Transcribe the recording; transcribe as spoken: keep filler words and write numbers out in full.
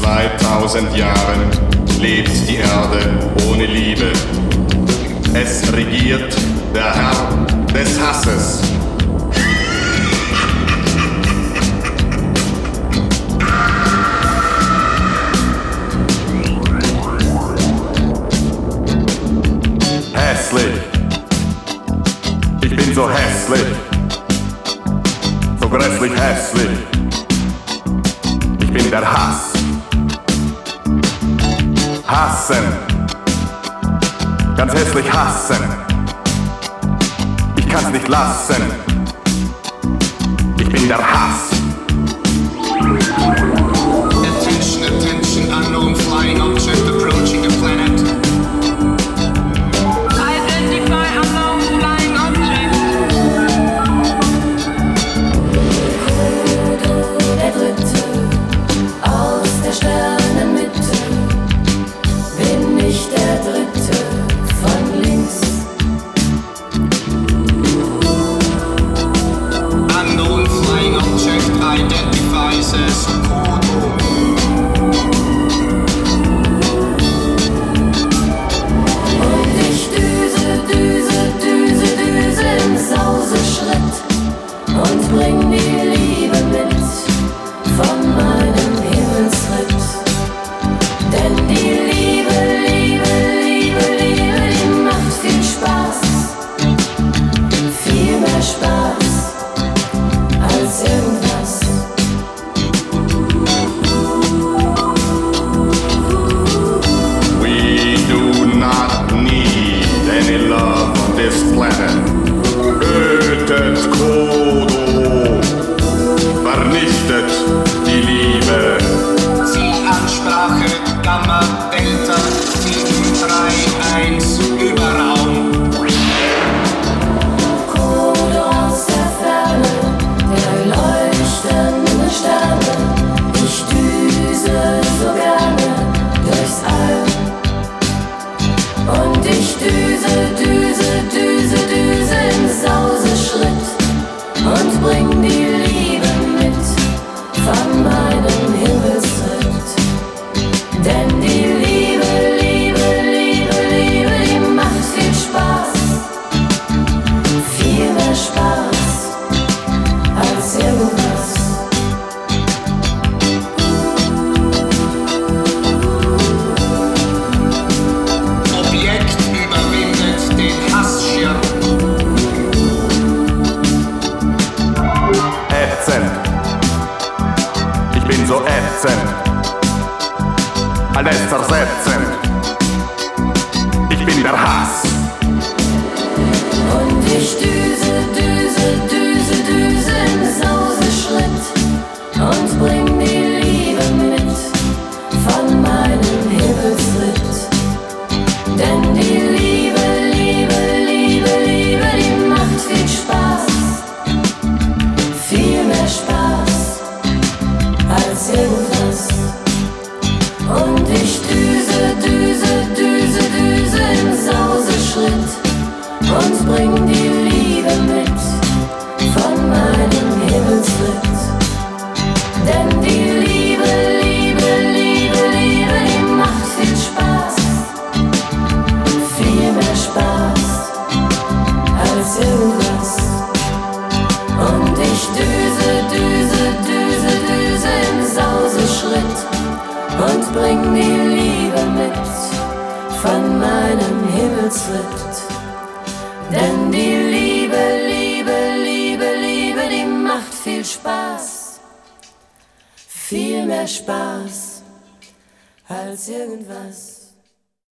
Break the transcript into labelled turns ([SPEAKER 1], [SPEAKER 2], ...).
[SPEAKER 1] zweitausend Jahren lebt die Erde ohne Liebe. Es regiert der Herr des Hasses. Hässlich. Ich bin so hässlich. So grässlich hässlich. Ich bin der Hass. Hassen. Ganz hässlich hassen. Ich kann's nicht lassen. Ich bin der Hass.
[SPEAKER 2] Attention, attention, unknown flying object approaching the planet.
[SPEAKER 3] Identify unknown flying object.
[SPEAKER 4] Kodo, der Dritte, aus der Sternenmitte, bin ich der Dritte von links.
[SPEAKER 2] Unknown flying object identifies as Kodo.
[SPEAKER 4] Und ich düse, düse, düse, düse im Sauseschritt und bring die Liebe mit von meinem Himmelsritt. Denn die Liebe, Liebe, Liebe, Liebe, die macht viel Spaß, viel mehr Spaß als irgendwas.
[SPEAKER 1] We do not need any love on this planet. Tötet Kodo. Vernichtet die Liebe.
[SPEAKER 2] Zielansprache Gamma Delta sieben drei eins Überraum.
[SPEAKER 4] Kodo aus der Ferne, der leuchtende Sterne. Ich düse so gerne durchs All. Und ich düse, düse, düse, düse im Sauseschritt und bring die Liebe mit von meinem Himmelsritt. Denn die Liebe, Liebe, Liebe, Liebe, die macht viel Spaß, viel mehr Spaß als irgendwas.
[SPEAKER 2] Objekt überwindet den Hassschirm.
[SPEAKER 1] Ätzend. Ich bin so ätzend. Alles zersetzend. Ich bin der Hass.
[SPEAKER 4] Und ich düse, düse, düse, düse im Sauseschritt und bring die Liebe mit von meinem Himmelsritt. Denn die Liebe, Liebe, Liebe, Liebe, die macht viel Spaß, viel mehr Spaß als irgendwas. Und ich düse, düse, düse, düse im Sauseschritt und bring die Liebe mit von meinem Himmelsritt. Denn die Liebe, Liebe, Liebe, Liebe, die macht viel Spaß, viel mehr Spaß als irgendwas. Und ich düse, düse, düse, düse im Sauseschritt und bring die Liebe mit von meinem Himmelsritt. Denn die Liebe, Liebe, Liebe, Liebe, die macht viel Spaß, viel mehr Spaß als irgendwas.